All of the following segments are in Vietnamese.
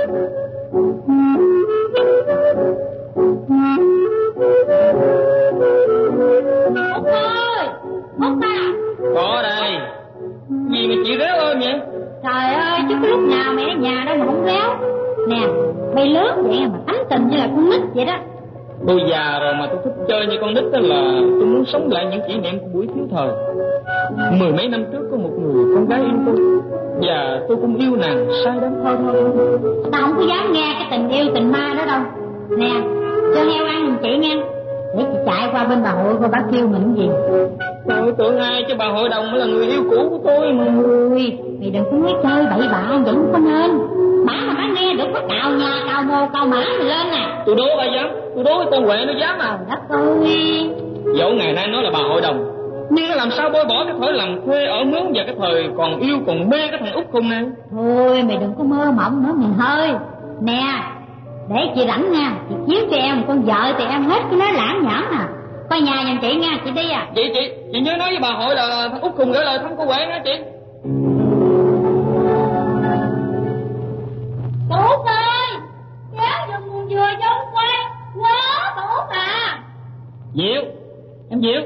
Út à. Có đây. Gì mà chị réo ôm vậy? Trời ơi, chứ có lúc nào mẹ ở nhà đâu mà không réo. Nè, bay lớn vậy mà tánh tình như là con nít vậy đó. Tôi già rồi mà tôi thích chơi như con nít, đó là tôi muốn sống lại những kỷ niệm của buổi thiếu thời. 10 mấy năm trước có một người con gái yêu tôi, và tôi cũng yêu nàng say đắm. Thôi, tao không có dám nghe cái tình yêu tình ma đó đâu. Nè, cho heo ăn giùm chị nghe, để chị chạy qua bên bà hội coi bác kêu mình cái gì. Tôi tưởng ai chứ bà hội đồng mới là người yêu cũ của tôi mà. Ôi, mày đừng có nói chơi bậy bạ vậy không có nên. Má nghe được có cào nhà, cào mồ, cào mã mày lên nè. Tôi đố ai dám, tôi đố cái con Huệ nó dám à. Đất ơi. Dẫu ngày nay nó là bà hội đồng, nhưng nó làm sao bôi bỏ cái thời làm thuê ở mướn và cái thời còn yêu còn mê cái thằng Út khùng này. Thôi mày đừng có mơ mộng nữa mày ơi. Nè, để chị rảnh nha, chị chiếu cho em con vợ thì em hết cái nói lãng nhảm nè. Coi nhà giùm chị nha, chị đi à. Chị nhớ nói với bà hội là thằng Út khùng gửi lời thăm cô Huệ nha chị. Út ơi, kéo giùm con dừa cho Út quay, quá bà Út à. Diệu, em Diệu.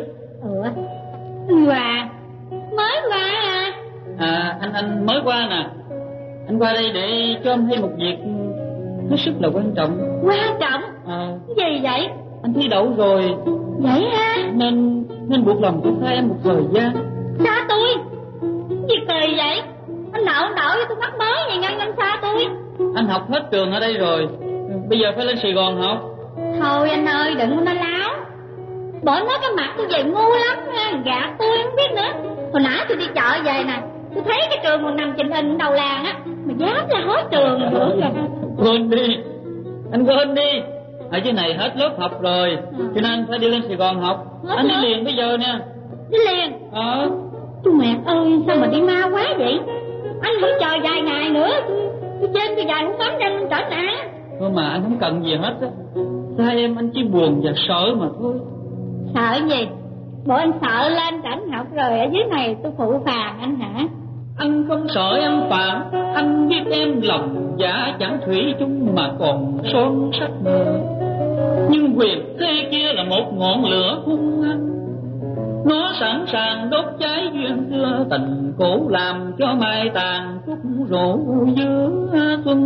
Hòa, mới qua à? Anh mới qua nè. Anh qua đây để cho em thêm một việc hết sức là quan trọng. Quan trọng? Gì vậy? Anh thi đậu rồi. Vậy ha? Nên buộc lòng tôi thay em một thời gian. Xa tôi? Gì kỳ vậy? Anh nợ với tôi mắc mới vậy ngăn anh xa tôi. Anh học hết trường ở đây rồi, bây giờ phải lên Sài Gòn học. Thôi anh ơi, đừng có nói láo. Bởi nói cái mặt tôi về ngu lắm nha, gạt tôi không biết nữa. Hồi nãy tôi đi chợ về nè, tôi thấy cái trường còn nằm chỉnh hình đầu làng á, mà dám ra hết trường nữa kìa. Quên đi, anh quên đi. Ở dưới này hết lớp học rồi, cho nên anh phải đi lên Sài Gòn học. Hết anh nữa. Đi liền bây giờ nè. Đi liền? Chú mẹ ơi, sao mà đi ma quá vậy? Anh không chờ vài ngày nữa, tôi trên tôi dài không bám nhanh lên trở nè. Thôi mà anh không cần gì hết á. Sao em anh chỉ buồn và sợ mà thôi. Sợ gì? Bộ anh sợ lên cảnh học rồi ở dưới này tôi phụ phàng anh hả? Anh không sợ em phản, anh biết em lòng dạ chẳng thủy chung mà còn son sắc mơ. Nhưng quyền thế kia là một ngọn lửa hung hăng, nó sẵn sàng đốt cháy duyên xưa tình cũ, làm cho mai tàn khúc rủ giữa xuân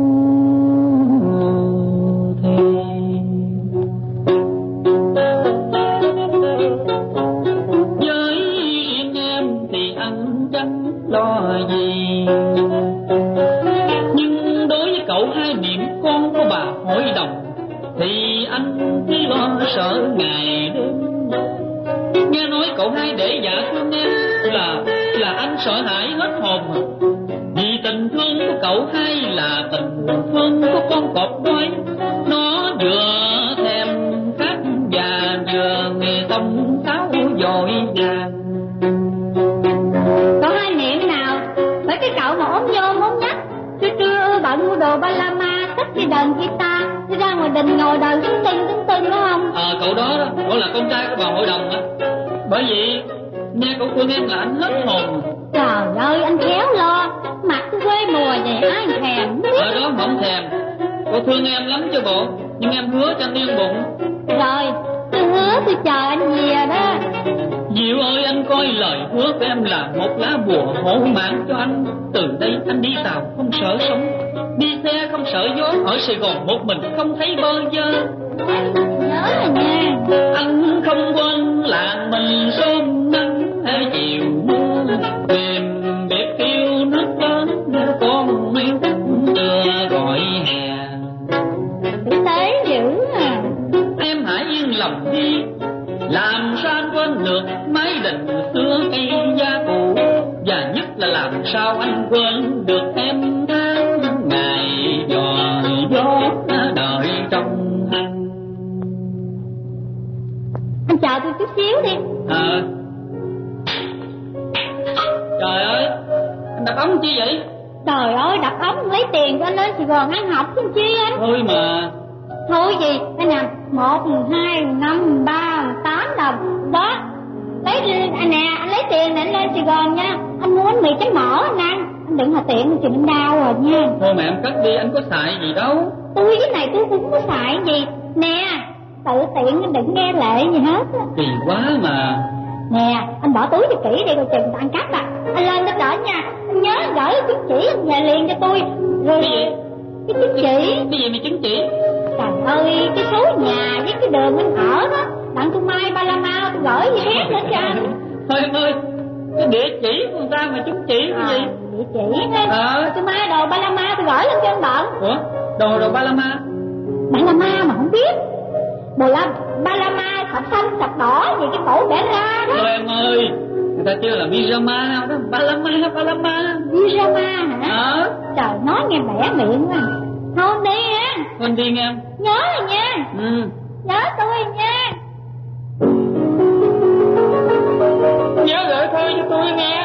thì. Với riêng em thì anh chẳng lo gì, nhưng đối với cậu hai niệm con của bà hội đồng thì anh cứ lo sợ ngày đêm. Nghe nói cậu hai để dạ thương em là anh sợ hãi hết hồn à. Vì tình thương của cậu hai là tình thương của con cọp đói, nó vừa thèm khát và vừa nghe tông táo dội vàng. Cậu hai niệm nào? Bởi cái cậu mà ốm nhôm ốm nhách, trưa bận mua đồ ba la ma, thích cái đờn guitar, đi ra ngoài đình ngồi đờn tưng tưng đúng không? Cậu đó cậu là con trai của bà hội đồng á. Bởi vì nghe cậu thương em là anh hết hồn. Trời ơi, anh khéo lo, mặt tôi quê mùa vậy ai thèm. Ở đó mà không thèm. Cậu thương em lắm chứ bộ, nhưng em hứa cho anh yên bụng. Rồi, tôi hứa tôi chờ anh về đó. Diệu ơi, anh coi lời hứa của em là một lá bùa hộ mạng cho anh. Từ đây anh đi tàu không sợ sóng, đi xe không sợ gió, ở Sài Gòn một mình không thấy bơ vơ. Nhớ rồi nha. Anh không quên làng mình sớm nắng hay chiều mưa, tìm biệt kêu nước lớn con yêu chưa gọi hè. Tử tế dữ à. Em hãy yên lòng đi, làm sao anh quên được mái đình xưa cây gia cụ, và nhất là làm sao anh quên được em tháng ngày dò gió đợi trong anh. Anh chờ tôi chút xíu đi. Trời ơi, anh đập ống chi vậy? Trời ơi, đập ống lấy tiền cho anh lên Sài Gòn ăn học chứ chi anh. Thôi mà. Thôi gì, đây nè, 1, 2, 5, 3, 8 đồng. Đó, lấy anh nè, anh lấy tiền để anh lên Sài Gòn nha. Anh mua bánh mì chấm mỡ anh ăn. anh đừng hà tiện thì anh đau rồi nha. Thôi mà em cất đi, anh có xài gì đâu. Tôi cái này tôi cũng có xài gì. Nè, tự tiện anh đừng nghe lệ gì hết. Kỳ quá mà. Nè, anh bỏ túi cho kỹ đi rồi chừng ăn cắp à. Anh lên tới đỡ nha. Anh nhớ gửi chứng chỉ anh về liền cho tôi. Rồi cái chứng chỉ. Cái gì mà chứng chỉ? Trời ơi, cái số nhà với cái đường anh ở đó, đặng tôi mai ba la mau tôi gửi gì hết nữa cho anh. Thôi em ơi, cái địa chỉ của người ta mà chứng chỉ cái gì? Địa chỉ á. Tôi mai đồ ba la mau tôi gửi lên cho anh bận. Ủa? Đồ ba la ma? Ba la ma mà không biết. Ba la ma sọc xanh sọc đỏ gì cái cổ để ra đó. Thôi em ơi, người ta kêu là pyjama đó. Ba la ma. Pyjama hả? Trời, nói nghe bẻ miệng quá. Thôi đi nha. Thôi đi nghe em. Nhớ rồi nha. Nhớ tôi nha. Nhớ gửi thơ cho tôi nghe.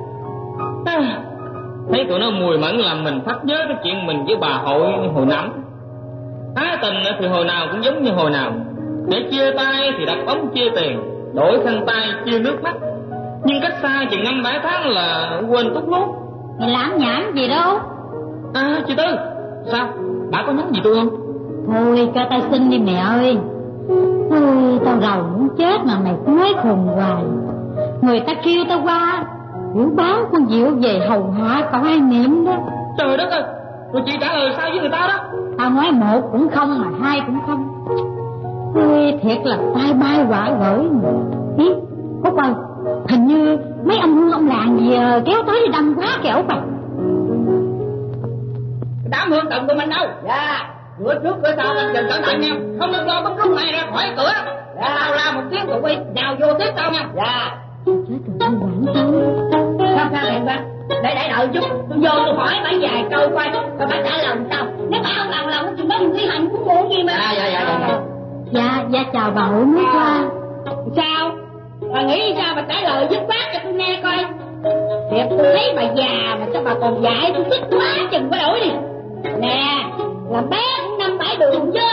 Thấy tụi nó mùi mẫn làm mình phát nhớ cái chuyện mình với bà Hội hồi năm. Ái tình thì hồi nào cũng giống như hồi nào. Để chia tay thì đặt bóng chia tiền, đổi khăn tay chia nước mắt. Nhưng cách xa chừng 5-7 tháng là quên tút lút. Mày làm nhảm gì đâu. Chị Tư, sao? Bà có nhắn gì tôi không? Thôi cho tao xin đi mẹ ơi. Ôi, tao rầu muốn chết mà mày cứ nói khùng hoài. Người ta kêu tao qua biểu báo con Diệu về hầu hạ cậu Hai Niệm đó. Trời đất ơi, rồi chị trả lời sao với người ta đó? Tao nói một cũng không mà hai cũng không. Ôi, thiệt là tai bay quả gửi mà. Ý, Út ơi, hình như mấy ông hương ông làng gì kéo tới đâm quá kìa Út à. Đám hương động của mình đâu? Dạ. Cửa trước cửa sau anh dần cẩn thận nha. Không được lo bấm lúc này ra khỏi cửa. Dạ. Tao la một tiếng tụi quy nhào vô tiếp tao nha. Dạ. Chết rồi, tôi quản tôi. Sao hẹn ba? Để đợi chút. Tôi vô tôi hỏi bà vài câu coi rồi bà trả lời sao. Nếu bà không làm lòng thì mới đi hành cũng muộn gì mà. Dạ chào bà Hội mới qua. Sao? Bà nghĩ sao bà trả lời dứt khoát cho tôi nghe coi. Thiệt tôi thấy bà già mà sao bà còn dạy tôi thích quá chừng có đổi đi. Nè, làm bé cũng 5-7 đường chứ.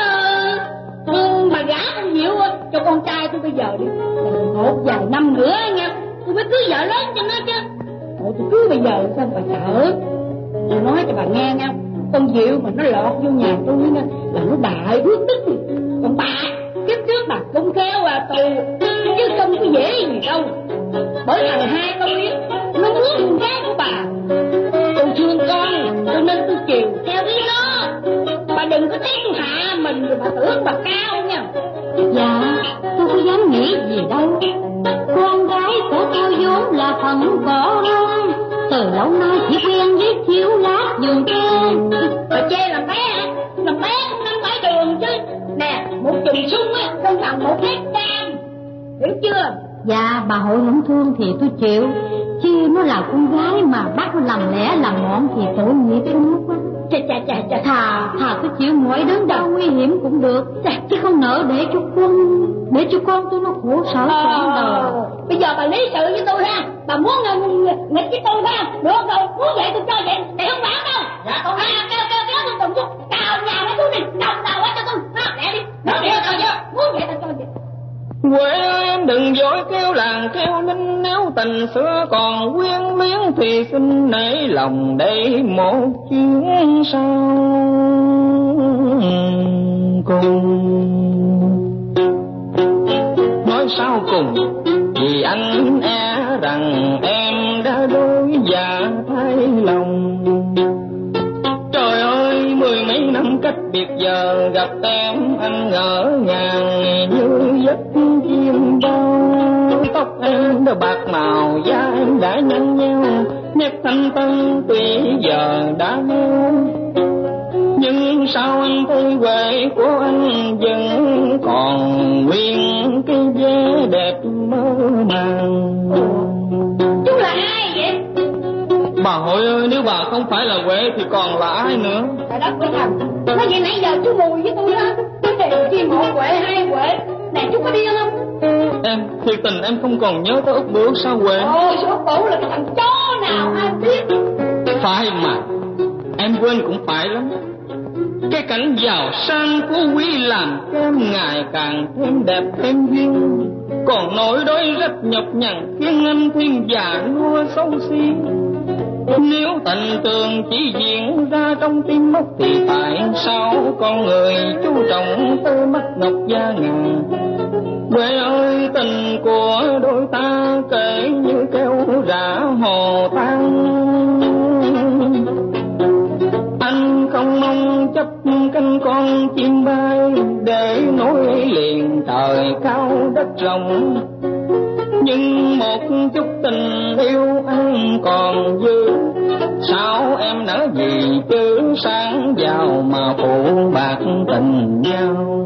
Bà gả con Diệu cho con trai tôi bây giờ đi. Một vài năm nữa nha, tôi mới cưới vợ lớn cho nó chứ. Thôi tôi cưới bây giờ sao bà sợ. Tôi nói cho bà nghe nha, con Diệu mà nó lọt vô nhà tôi nha là nó đại phước đức. Còn bà, kiếp trước bà không khéo tù chứ không có dễ gì đâu. Bởi thằng hai con biết nó muốn con gái của bà. Tôi thương con cho nên tôi chiều theo ý nó. Bà đừng có thấy tôi hạ mình rồi bà tưởng bà cao nha. Dạ, tôi có dám nghĩ gì đâu. Con gái của tôi vốn là phận cỏ hơn. Từ lâu nay chỉ quen với chiếu lát giường trên. Bà chê làm bé hả? Làm bé cũng 5-7 đường chứ. Nè, một chùm súng á không bằng một hết cam. Hiểu chưa? Dạ, bà Hội không thương thì tôi chịu. Chứ nó là con gái mà bắt nó làm lẽ làm ngọn thì tội nghiệp cho nó quá. Chà. Thà tôi chịu mọi đớn đau nguy hiểm cũng được. Chứ không nỡ để cho con tôi nó khổ sở trọn đời. Bây giờ bà lý sự với tôi ha. Bà muốn nghịch với tôi ha. Được rồi, muốn vậy tôi cho vậy. Để không bảo đâu. Dạ con kéo tôi tùm xuống. Cào nhà mấy tôi này, đồng đầu hết cho tôi. Lẹ đi. Muốn vậy tôi cho vậy. Quê ơi em đừng dối kêu làng kêu ninh. Nếu tình xưa còn quyến luyến thì xin nể lòng để một chuyến sau cùng. Nói sau cùng vì anh e rằng em đã đôi dạ thay lòng. Trời ơi 10 mấy năm cách biệt giờ gặp em anh ngỡ ngàng như giấc chim bao. Tóc em đã bạc màu da em đã nhăn nheo, nét thanh tân tuy giờ đã nêu. Nhưng sao anh thấy quê của anh vẫn còn nguyên cái vẻ đẹp mơ màng. Chú là ai vậy? Bà Hội ơi, nếu bà không phải là Huệ thì còn là ai nữa? Trời đất ơi thằng, nói vậy nãy giờ chú mùi với tôi đó. Chú đều chi một Huệ hai Huệ. Nè chú có điên không? Em, thiệt tình em không còn nhớ tới Út Bửu sao Huệ? Ôi, số Út Bửu là cái thằng chó nào ai biết. Phải mà, em quên cũng phải lắm. Cái cảnh giàu sang phú quý làm cho em ngày càng thêm đẹp thêm duyên. Còn nỗi đói rất nhọc nhằn khiến anh thiên già nua xấu xí. Nếu tình trường chỉ diễn ra trong tim mốc thì tại sao con người chú trọng tới mắt ngọc da ngà? Quê ơi, tình của đôi ta kể như kêu rã hồ tan. Anh không mong chấp cánh con chim bay để nối liền trời cao đất rộng, nhưng một chút tình yêu anh còn dư. Sao em nỡ gì chứ sáng giàu mà phụ bạc tình nhau?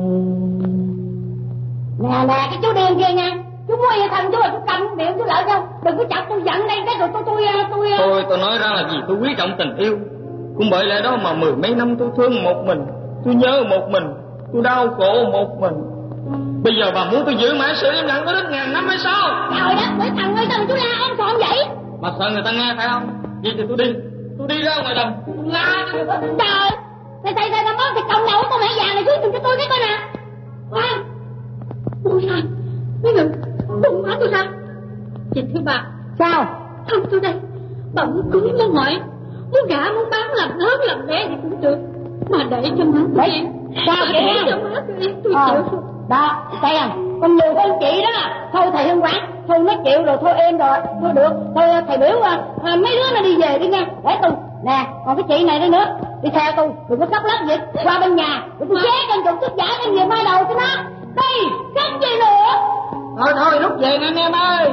Nè cái chú điên kia nha, chú mua vậy thần chú là chú cầm miệng chú lợi đâu, đừng có chọc tôi giận đây cái rồi tôi nói ra là gì? Tôi quý trọng tình yêu, cũng bởi lẽ đó mà mười mấy năm tôi thương một mình, tôi nhớ một mình, tôi đau khổ một mình. Bây giờ bà muốn tôi giữ mãi sự im lặng có đến 1000 năm hay sao? Trời đất, bởi thằng ơi sao mà chú la ôm sòm vậy? Mà sợ người ta nghe phải không? Vậy thì tôi đi ra ngoài đồng la cho người ta. Trời, thầy món thịt cộng đầu của con mẹ già này xuống cho tôi cái coi nè. Khoan, ôi sao? Mấy người, bụng má tôi sao? Chị thưa bà. Sao? Không tôi đây, bà muốn cưới muốn ngoại, muốn gả muốn bán làm lớn làm bé thì cũng được, mà để cho má tôi yên. Sao vậy? Để cho má tôi yên, tôi chịu. Đó, thấy không? Con lừa con chị đó. Thôi thầy Hương Quán, thôi nó chịu rồi, thôi êm rồi, thôi được. Thôi thầy biểu mấy đứa nó đi về đi nha, để tôi. Nè, còn cái chị này đây nữa, đi theo tôi, đừng có khóc lóc vậy. Qua bên nhà, để tôi xé con chục thức giả em về mai đầu cho nó. Đi, khóc gì nữa? Thôi, lúc về nè anh em ơi.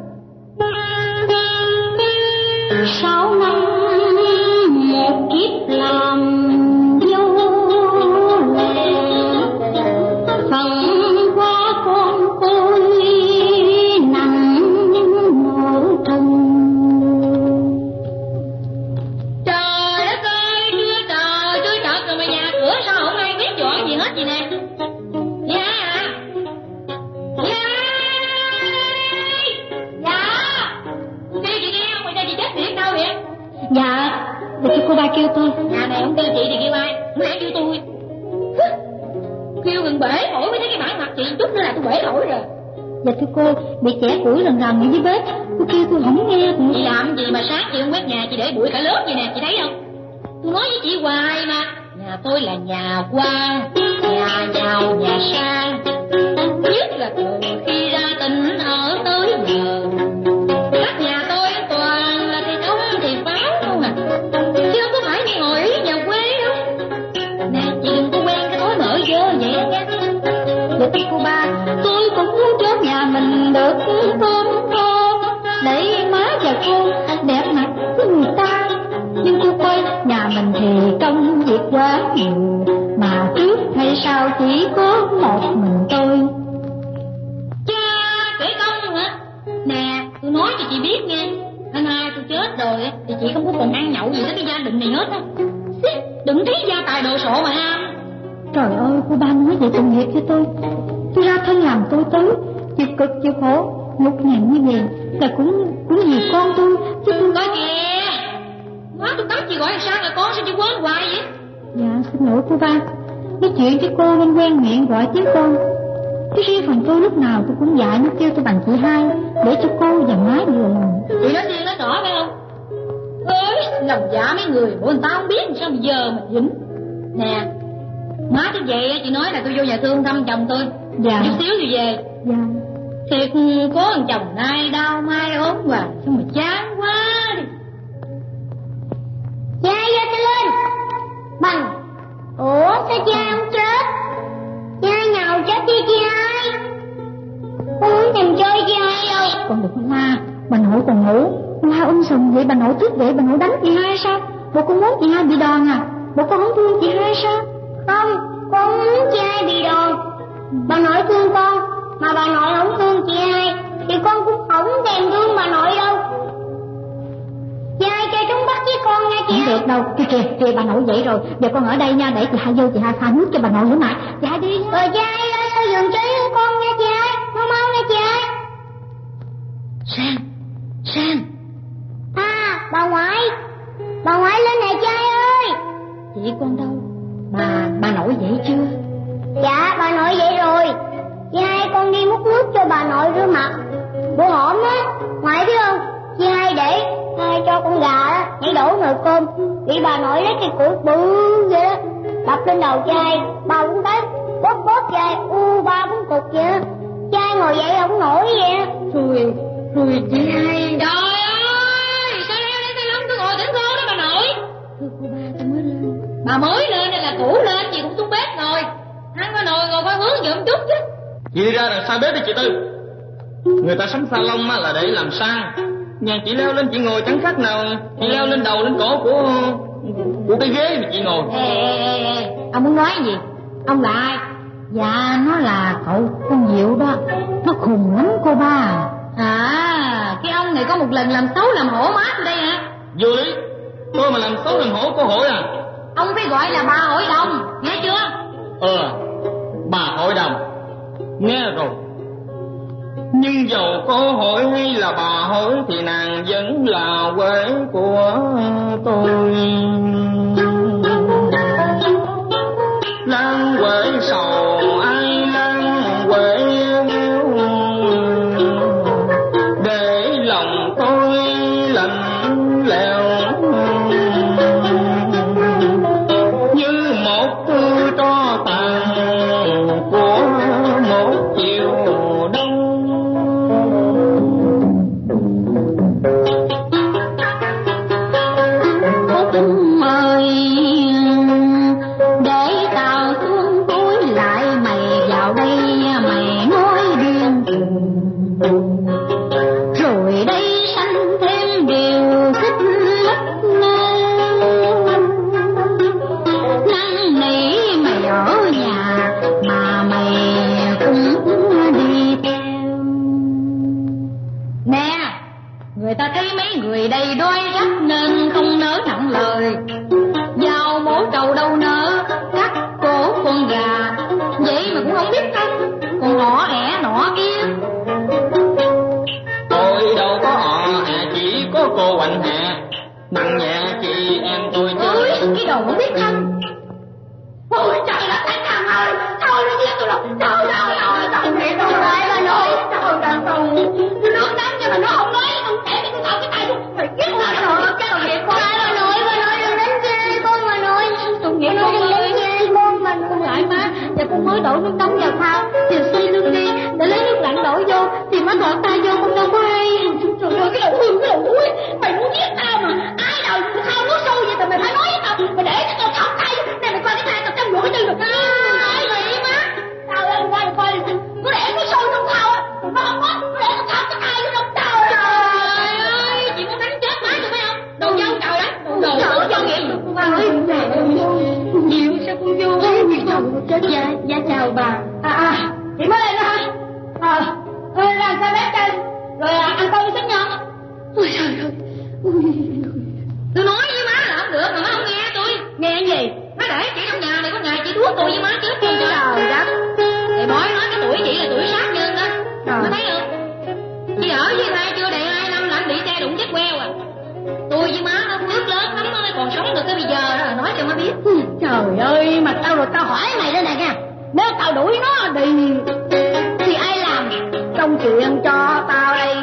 6 năm một kiếp làm dâu lệ, phần qua con tôi nặng nỗi thân. Trời đất ơi, chưa trời rồi mà nhà cửa sao không ai biết dọn gì hết gì nè. Dạ, để cho cô ba kêu tôi. Nhà này không kêu chị thì kêu ai? Không lẽ kêu tôi? Kêu gần bể phổi mới thấy cái bản mặt chị chút nữa là tôi bể phổi rồi. Dạ thưa cô, bị trẻ củi rần ở dưới bếp, cô kêu tôi không nghe. Chị làm gì mà sáng chị không quét nhà, chị để bụi cả lớp vậy nè, chị thấy không? Tôi nói với chị hoài mà, nhà tôi là nhà quan, nhà giàu nhà sang, nhất là từ khi ra tỉnh ở tới giờ. Các nhà tôi toàn là thầy ông thầy báo không à, chứ không có phải đi ngồi ý nhà quê đâu. Nè, chị đừng có quen cái thói mở dơ vậy nha. Dạ thưa cô ba, tôi cũng muốn trước nhà mình được thơm thơm, để má và cô đẹp mặt với người ta. Nhưng cô coi, nhà mình thì công việc quá nhiều, mà trước hay sau chỉ có một mình tôi. Cha, kể công hả? Nè, tôi nói cho chị biết nghe, anh hai tôi chết rồi thì chị không có còn ăn nhậu gì tới cái gia đình này hết á. Đừng thấy gia tài đồ sộ mà ham. Trời ơi, cô ba nói vậy tội nghiệp cho tôi. Tôi ra thân làm tôi tới, chịu cực chịu khổ, nhục nhằn như vậy là cũng vì con tôi, chứ tôi coi kìa. Nói tôi tóc chị gọi làm sao là con, sao chị quên hoài vậy? Dạ xin lỗi cô ba, nói chuyện với cô nên quen miệng gọi tiếng con. Chứ riêng phần tôi lúc nào tôi cũng dạy nó kêu tôi bằng chị hai, để cho cô và má vừa lòng. Chị nói riêng nói rõ phải không? Ơi, lòng dạ mấy người bộ người ta không biết làm sao bây giờ mà dính. Nè, má tôi vậy chị nói là tôi vô nhà thương thăm chồng tôi. Dạ. Chút xíu thì về. Dạ. Thiệt có thằng chồng nay đau mai ốm hoài, sao mà chán quá đi. Cha vô cho lên bằng. Ủa sao cha không chết? Cha nhào chết đi chị hai. Con muốn tìm chơi chị hai đâu. Con đừng có la, bà nội còn ngủ. La sùm vậy bà nội tức vậy, bà nội đánh chị hai sao? Bộ con muốn chị hai bị đòn à? Bộ con không thương chị hai sao? Không, con không muốn chị hai bị đòn. Bà nội thương con, mà bà nội không thương chị hai thì con cũng không thèm thương bà nội đâu. Chị hai chơi trúng bắt với con nha chị. Không được đâu, kìa bà nội vậy rồi. Giờ con ở đây nha, để chị hai vô, chị hai pha nước cho bà nội nữa mà. Chị hai đi. Rồi chị hai ơi, giường chơi với con nha chị hai. Mau mau nha chị hai. Sang à, bà ngoại lên nè chị hai ơi. Chị con đâu? Bà nội dậy chưa? Dạ bà nội dậy rồi. Chị hai con đi múc nước cho bà nội rửa mặt. Bữa hổm á, ngoại biết không, chị hai để Ai cho con gà á nhảy đổ nồi cơm, bị bà nội lấy cái củi bự vậy đó đập lên đầu trai, ba cũng thấy bóp trai ba cũng cục vậy đó. Trai ngồi dậy không nổi vậy á. Rồi chị hai. Trời ơi, sao leo lên tay lông tôi ngồi thỉnh thố đó bà nội. Thưa cô ba, tôi mới lên. Bà mới lên hay là cũ lên gì cũng xuống bếp ngồi. Ăn qua nồi ngồi coi hướng giùm chút chứ. Chị đi ra đằng sau bếp đi chị Tư. Người ta sắm salon á là để làm sang. Nhà chị leo lên chị ngồi chẳng khác nào chị leo lên đầu lên cổ của cái ghế mà chị ngồi. Ê, ông muốn nói gì? Ông là ai? Dạ nó là cậu con Diệu đó. Nó khùng lắm cô ba. À, cái ông này có một lần làm xấu làm hổ má tôi đây hả? Vô lý, tôi mà làm xấu làm hổ có hổ à? Ông phải gọi là bà hội đồng, nghe chưa? Bà hội đồng, nghe rồi. Nhưng dầu có hỏi hay là bà hỏi thì nàng vẫn là quê của tôi. Lan quê sầu ai lan quê để lòng tôi lạnh lẽo như một thứ tro tàn của một chiều đông. Út ơi, để tao xuống cuối lại mày vào đây mày nói riêng. Rồi đây sanh thêm điều xích mích năn nỉ mày ở nhà mà mày cũng đi theo. Nè, người ta thấy mấy người đây đói rách nên không nỡ nặng lời. Giao mổ trầu đâu nỡ cắt cổ con gà, vậy mà cũng không biết cắt, còn ngõ ẻ nọ kia. Tôi đâu có chỉ có cô Hoành Hạ nặng nhẹ chị em tôi chứ. Ôi, cái đồ không biết thân. Ôi trời đất anh Thằng ơi, thôi nó giết tôi rồi. Trời thiệt tôi lại bà nội. Tôi nước đắng cho mà nó không nói, không thể tôi thọc cái tay tôi. Phải giết nó rồi, cái đồ thiệt con. Bà nội đừng đánh chê con bà nội. Tôi nghĩ con ơi, con mà con lại má. Và con mới đổ nước nóng vào thao, chiều xay nước đi, để lấy nước lạnh đổ vô, thì má thọt tay vô con đâu có hay. Trời ơi, cái đầu hương, cái đầu thúi, mày muốn giết tao mà. Ai đâu thao nước sôi vậy, tụi mày phải nói với tao. Mày để cho tao thọc tay vô. Nè mày coi cái thang tao trong mũi tư rồi. Ai vậy má? Tao lên qua mày coi, có để nó sôi trong thao á. Nó không có, có để tao thọc cái tay vô trong tao. Trời ơi, chị muốn đánh chết má tụi phải không? Đồ dâu trời đấy. Đồ dâu nghiệp. Ba ơi, mẹ nhiều sao con vô chết dạ chào bà. Chị mới lên đó hả? Làm sao bếp chân rồi ăn cơm với nhau. Ôi trời ơi, tôi nói với má là không được mà má không nghe tôi. Nghe cái gì? Má để chị trong nhà này có ngày chị đuốt tôi với má chết con trời đất. Thì bói nói cái tuổi chị là tuổi sát nhân đó. Má thấy không? Chị ở với ai chưa đầy 2 năm là anh bị xe đụng chết queo à. Tôi với má nó phước lớn lắm mới còn sống được tới bây giờ đó, nói cho má biết. Trời ơi, mà tao hỏi mày đây nè nha. Nếu tao đuổi nó thì ai làm công chuyện cho tao đây?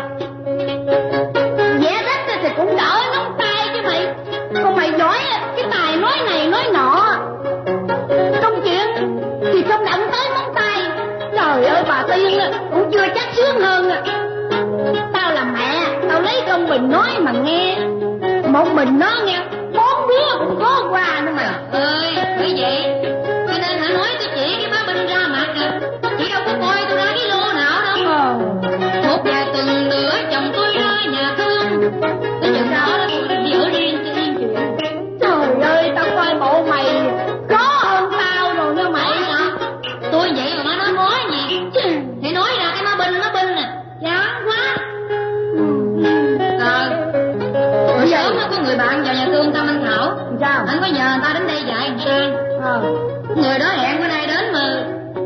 Vẽ đất thì cũng đỡ ngón tay chứ mày. Còn mày giỏi cái tài nói này nói nọ, công chuyện thì không động tới ngón tay. Trời ơi, bà Tiên cũng chưa chắc sướng hơn. Tao là mẹ, tao lấy công bình nói mà nghe. Một mình nó nghe 4 đứa cũng có qua nữa mà. Ơi, bởi vậy cho nên hãy nói cho chị cái má binh ra mặt à. Chị đâu có coi tôi ra cái lô nào đâu. Một vài tuần nữa chồng tôi ra nhà thương, tới chừng đó tôi đi ở riêng cho riêng chuyện. Trời ơi, tao coi bộ mày khó hơn tao rồi nha mày hả? Tôi vậy mà má nói khó gì? Thì nói ra cái má binh nè, chán quá. Bữa sớm có người bạn vào nhà thương thăm anh Thảo. Sao? Anh có nhờ người ta đến đây dạy anh Sang. Người đó hẹn bữa nay đến mà.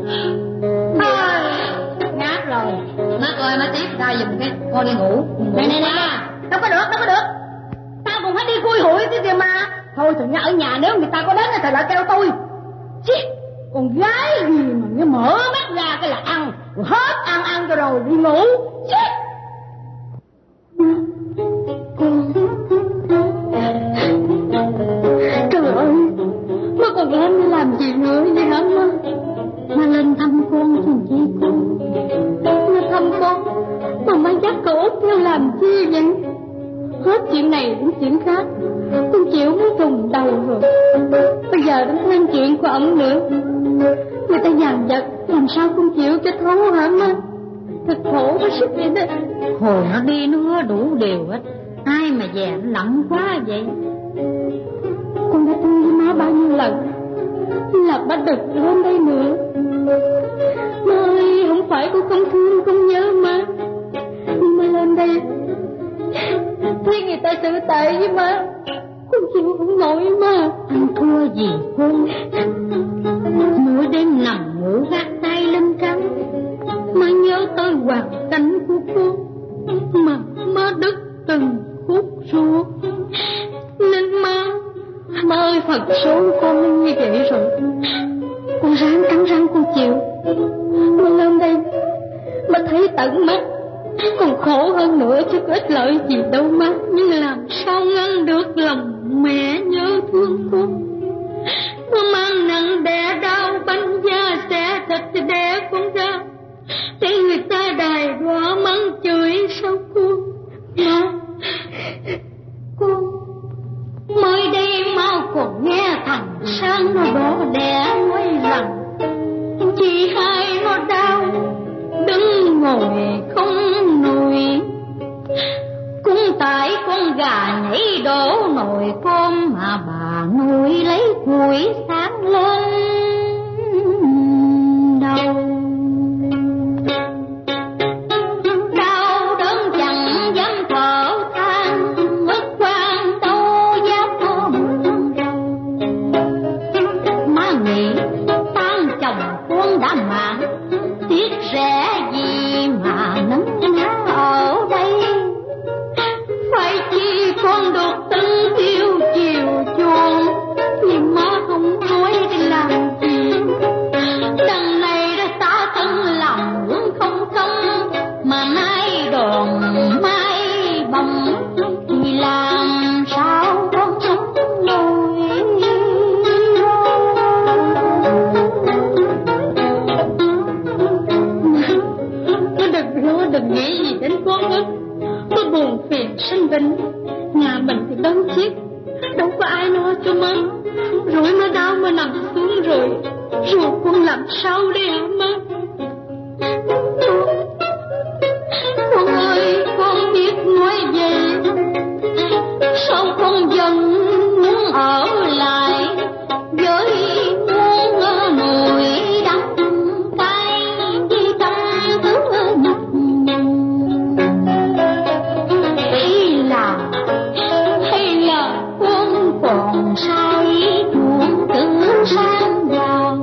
Ngáp rồi. Má coi má tiếp ra giùm cái con đi ngủ. Nè. Đâu có được. Tao còn phải đi khui hụi cái kìa mà. Thôi thằng ở nhà nếu người ta có đến thì lại kêu tôi. Chứ con gái gì mà nó mở mắt ra cái là ăn. Rồi hết ăn cho rồi đi ngủ. Chứ con nó làm gì nữa vậy hả má? Má lên thăm con làm chi con? Nó thăm con mà má dắt cậu Út theo làm chi vậy? Hết chuyện này đến chuyện khác, con chịu mới trùng đầu rồi. Bây giờ đến thêm chuyện của ổng nữa, người ta dàn vật, làm sao con chịu cho thấu hả má? Thật khổ quá sức vậy đó. Hồi nó đi nó hứa đủ điều hết, ai mà về nó lặng quá vậy. Con đã thương với má bao nhiêu lần, là má đừng lên đây nữa. Má ơi, không phải con không thương, con nhớ má, nhưng mà lên đây thấy người ta xử tệ với má, con chịu không nổi má. Anh thua gì con? Nửa đêm nằm ngủ gác tay lên trắng, má nhớ tới hoàn cảnh của con mà má đứt từng khúc ruột. Nên má ơi, Phật số con như vậy rồi, con ráng cắn răng con chịu. Má lên đây má thấy tận mắt, còn khổ hơn nữa chứ có ích lợi gì đâu má. Nhưng làm sao ngăn được lòng mẹ nhớ thương con. Má mang nặng đẻ đau bánh da xẻ thịt đẻ con ra, để người ta đài đoá mắng chửi sao con. Con mới đây mau còn nghe thằng Sang nó đổ đẻ nói rằng chị hai nó đau đứng ngồi không nổi, cũng tại con gà nhảy đổ nồi cơm mà bà nuôi lấy củi sáng lên đầu. Đau đớn chẳng dám thở than, mất quan đâu dám ôm đầu. Má nghĩ tan chồng con đã mạng, tiếc rẻ gì mà nấn ná ở đây. Phải chi con được tình yêu chiều chuộng, nhưng má không nói để làm gì. Đằng này đã xa thân lòng muốn không công, mà nay đòn mai bồng thì làm sao con sống nổi. Đừng nghĩ gì đến con hết, có buồn phiền sinh bệnh, nhà mình thì đơn chiếc, đâu có ai lo cho má. Rồi má đau má nằm xuống rồi con làm sao đây hả má? Con ơi, con biết nói gì, sao con vẫn muốn ở lại với muôn nỗi đắng cay đi trong thứ nhục. Hay là con còn sai chuộng tự sang giàu,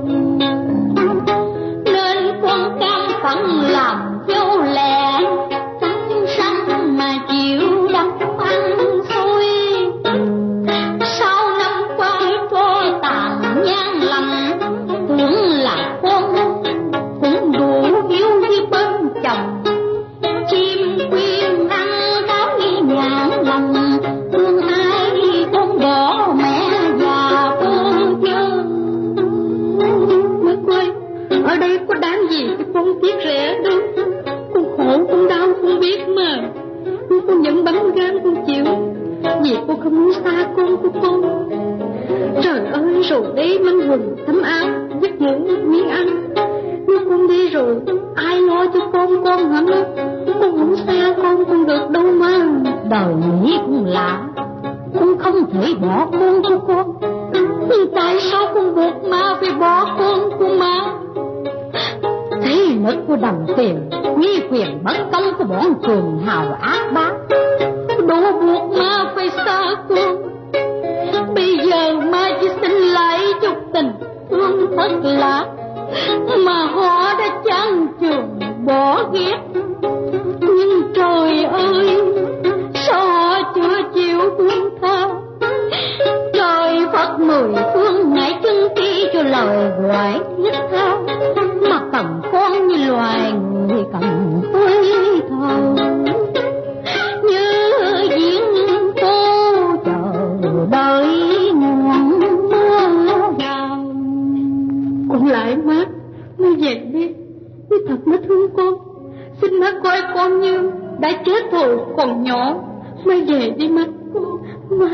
nên con cam phận làm dâu lẹ trắng xanh mà chịu đắng ăn xôi. Sau năm qua cho tàn nhang lầm, tưởng là con cũng đủ hiếu với bên chồng. Chim quyên ăn cáo nghi ngàn lòng, thương ai con bỏ mẹ già con chưa. Má ơi, ở đây có đáng gì cái con tiếc rẻ đâu. Con khổ con đau con biết mà, nhưng con vẫn bắn gan con chịu, vì con không muốn xa con của con. Trời ơi, rồi đấy manh quần tấm áo giấc ngủ miếng ăn, nhưng con đi rồi ai lo cho con hả má? Con không xa con được đâu má. Đời nghĩ cũng lạ, con không thể bỏ con của con, nhưng tại sao con buộc má phải bỏ con của má? Thế lực của đồng tiền, uy quyền bất công của bọn cường hào ác bá, đủ buộc má phải xa con. Bây giờ má chỉ xin lại chút tình thương thật lạ, mà họ đã chán chường bỏ ghét. Nhưng trời ơi, sao họ chưa chịu buông tha? Trời Phật mười phương ngại chân ti cho lời gọi thiết tha, mà cầm con như loài người cầm tuổi thầu. Như diễn cô chờ đợi nguồn mưa vào. Má về đi, má thật má thương con. Xin má coi con như đã chết rồi còn nhỏ. Má về đi má. Má.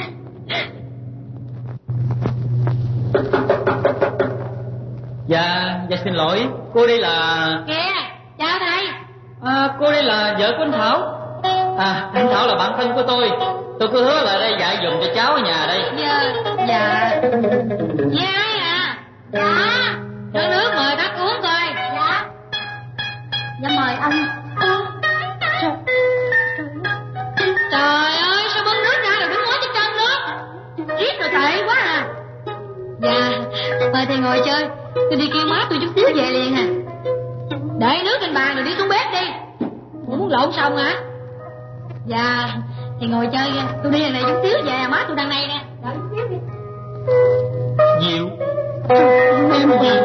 Dạ xin lỗi, cô đây là... Kìa, chào thầy. Cô đây là vợ của anh Thảo. Anh Thảo là bạn thân của tôi cứ hứa là đây dạy dùm cho cháu ở nhà đây. Dạ. Với ai à? Dạ. Cho nước mời bác uống coi. Dạ. Dạ mời anh. Trời ơi, sao bưng nước ra rồi đứng ngó trên chân nước. Riết rồi tệ quá à. Dạ, mời thầy ngồi chơi. Tôi đi kêu má tôi chút xíu về liền à. Để nước trên bàn rồi đi xuống bếp đi. Ủa muốn lộn xong hả? Dạ, thì ngồi chơi kìa. Tôi đi này chút xíu về, má tôi đằng này nè. Đợi chút xíu đi. Diệu. Em Diệu.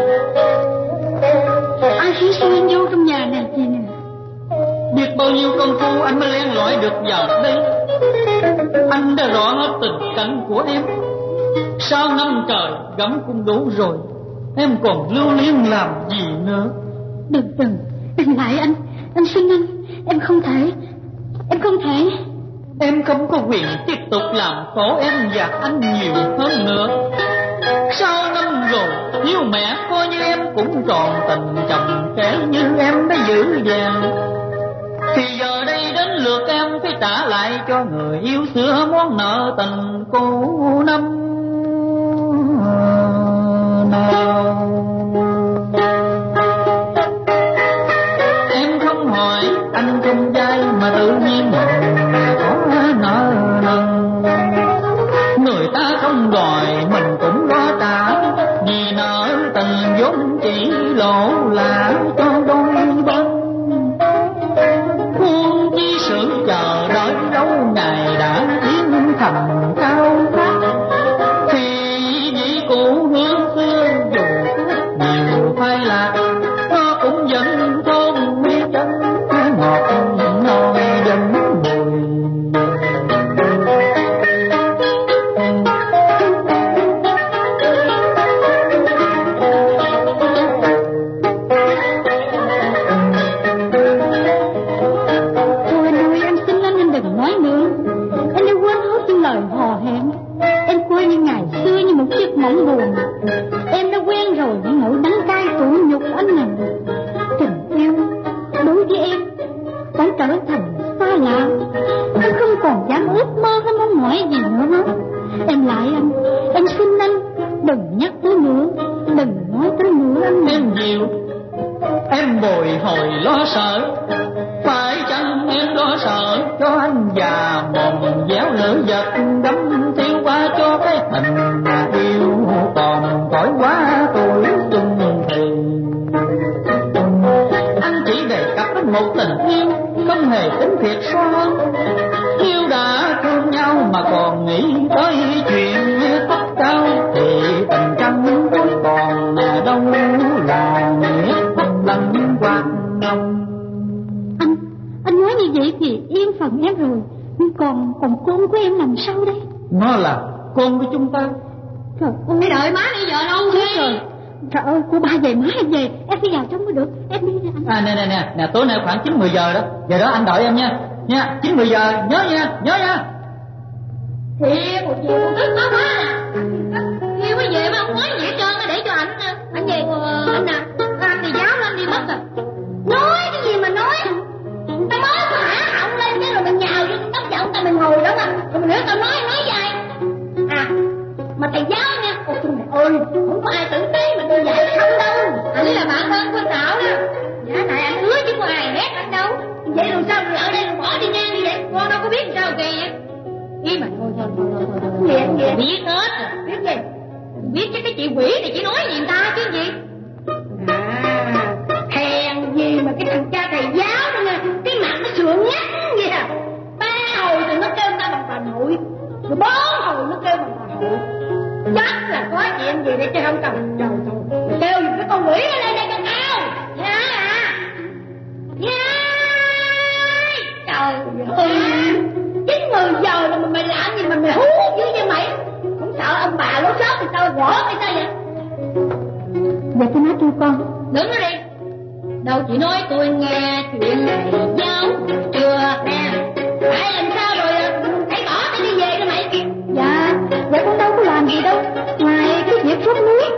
Ai khiến sao anh vô trong nhà nè chị nè. Biết bao nhiêu công phu anh mới len lỏi được vào đây. Anh đã rõ hết tình cảnh của em. Sau năm trời gấm cũng đủ rồi, em còn lưu luyến làm gì nữa. Đừng lại anh xin anh. Em không thể. Em không có quyền tiếp tục làm khổ em và anh nhiều hơn nữa. Sau năm rồi yêu mẹ coi như em cũng còn tình chồng trẻ như em đã giữ vàng. Thì giờ đây đến lượt em phải trả lại cho người yêu xưa món nợ tình cũ năm nào. Em không hỏi, anh không dai mà tự nhiên có nợ nần. Người ta không đòi mình cũng có trả, vì nợ tình vốn chỉ lỗ là cho đôi bên. Huống chi sự chờ đợi lâu ngày đã tiến thành cao thác, thì vị cụ hương xưa dù nhiều phai lạc, nó cũng vẫn thôn mi chân ngọt nồi vẫn bùi. Mỏng buồn, em đã quen rồi những nỗi đắng cay tủ nhục anh này. Tình yêu đối với em đã trở thành xa lạ. Em không còn dám ước mơ hay mong mỏi gì nữa hết. Em lại anh, em xin anh đừng nhắc tới nữa, đừng nói tới nữa anh. Em Diệu, em bồi hồi lo sợ, phải chăng em lo sợ cho anh già mòn déo lỡ vật đắm thiếu quá cho cái tình yêu còn cõi quá tuổi xuân thì. Anh chỉ đề cập đến một tình yêu, không hề tính thiệt so. Yêu đã thương nhau mà còn nghĩ tới chuyện tóc cao, thì tình chân cuối còn đâu là nghĩa lăng quan đông. Anh nói như vậy thì yên phần em rồi. Nhưng còn con của em làm sao đây? Nó là con của chúng ta. Trời ơi, Mày đợi má đi giờ đâu thế? Trời ơi, cô ba về, má em về, em phải vào trong mới được. Em đi nè anh. Nè, tối nay khoảng 9-10 giờ đó. Giờ đó anh đợi em nha. 9-10 giờ, nhớ nha. Thiệt một chiều con tức quá má. Kêu mới về mà không nói gì hết trơn, để cho anh về. Anh nè, anh thì giáo lên đi mất rồi. Nói cái gì mà nói. Tao mới có hả họng lên cái rồi mình nhào vô tóc giọng tao, mình ngồi đó mà. Rồi mình nữa tao nói dài. Mà thầy giáo nha, ôi trời ơi, không có ai tử tế mà tôi dạy không đâu. Anh là bạn thân của Thảo đó. Dạ này anh hứa chứ có ai ghét anh đâu. Vậy rồi sao ở đây bỏ đi ngang như vậy? Con đâu có biết sao kỳ vậy. Ý mà thôi. Biết hết rồi. Biết gì? Biết chứ cái chị quỷ này chỉ nói gì người ta chứ gì. Hèn gì mà cái thằng cha thầy giáo đó nha, cái mặt nó sượng nhắc vậy à. 3 hồi thì nó kêu ta bằng bà nội, rồi 4 hồi nó kêu bằng bà nội. Chắc là có chuyện gì đây chứ không cần. Trời kêu gì cái con quỷ ở đây con ao. Dạ trời ơi, 9-10 giờ rồi mà mày làm gì mà mày hú dữ vậy mày? Không sợ ông bà lối xóm thì sao gõ mày sao vậy? Vậy tôi nói kêu con. Đứng nó đi. Đâu chị nói tôi nghe chuyện thầy giáo chưa nè. Tại làm sao rồi hãy bỏ tôi đi về đó mày. Dạ con đâu có làm gì đâu, ngoài cái việc rút nước.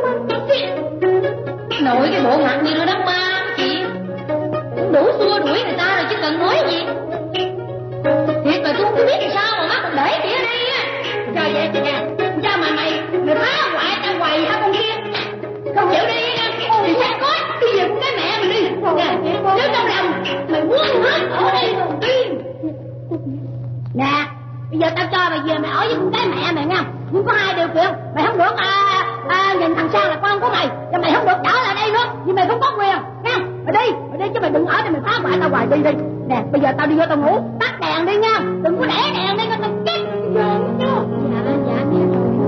Nội cái bộ mặt như đứa đám ma chị. Cũng đủ xua đuổi người ta rồi chứ cần nói gì. Thiệt là tôi không biết làm sao mà má còn để chị ở đây á. Trời vậy chị nè, sao mà mày phá hoại tao quầy hả con kia. Không chịu đi nha, thì sao có đi về con cái mẹ mình đi. Nếu trong lòng mày muốn hết ở đây đầu tiên. Nè, bây giờ tao cho mày về mày ở với con cái mẹ mày nha. Nhưng có hai điều kiện, mày không được nhìn thằng Sang là con của mày, và mày không được trở lại đây nữa, vì mày không có quyền nha. Mày đi chứ mày đừng ở đây mày phá hoại tao hoài. Đi nè, bây giờ tao đi vô tao ngủ, tắt đèn đi nha, đừng có để đèn đi, tao chết giỡn chứ. Dạ nghe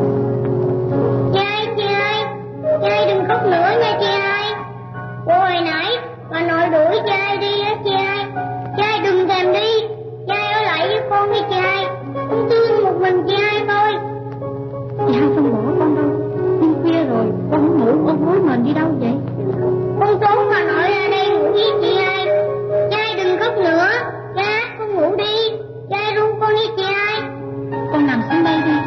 rồi. Chị ơi đừng khóc nữa nha chị ơi. Cô hồi nãy bà nội đuổi chị đi á chị ơi. Chị đừng thèm đi, chị ở lại với con đi chị ơi. Con thương một mình chị ơi thôi. Chị hai không bỏ con đâu, đêm khuya rồi con không ngủ, con gối mền đi đâu vậy? Con trốn bà nội ra đây ngủ với chị ơi. Chị đừng khóc nữa, con ngủ đi. Chị ru con đi chị ơi. Con nằm xuống đây đi.